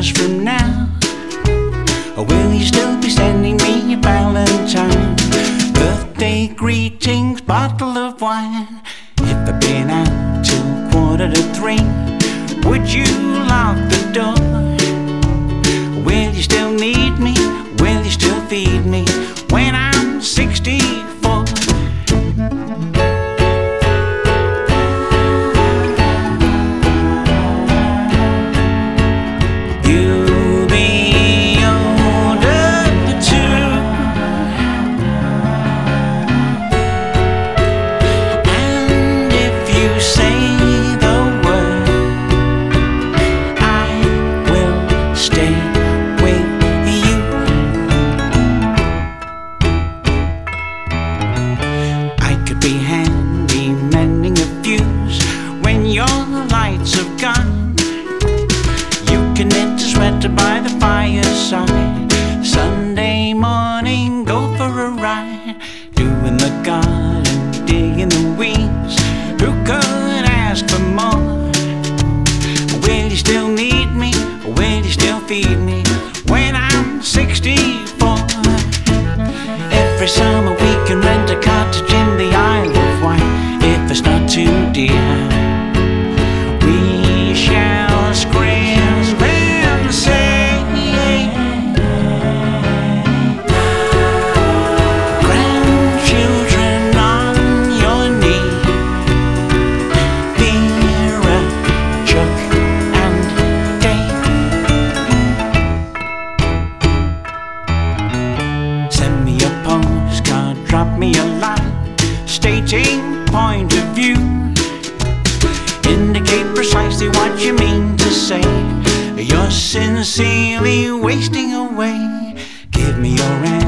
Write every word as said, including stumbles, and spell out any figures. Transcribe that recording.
years from now? Or will you still be sending me a valentine? Birthday greetings, bottle of wine. If I've been out till quarter to three, would you lock the door? Will you still need me? Will you still feed me when I'm sixty-four? You'll be older too, and if you say the word, I will stay with you. I could be handy mending a fuse when your lights have gone. You can knit a sweater by the fireside. Sunday morning, go for a ride, doing the garden, digging the weeds. Who could ask for more? Will you still need me? Will you still feed me when I'm sixty-four? Every summer we can rent a cottage in the Isle of Wight. If it's not too dear, we shall scream and say, grandchildren on your knee, Vera, Chuck and Dave. Send me a postcard, drop me a line, stating point of view. Indicate precisely what you mean to say. You're sincerely wasting away. Give me your answer.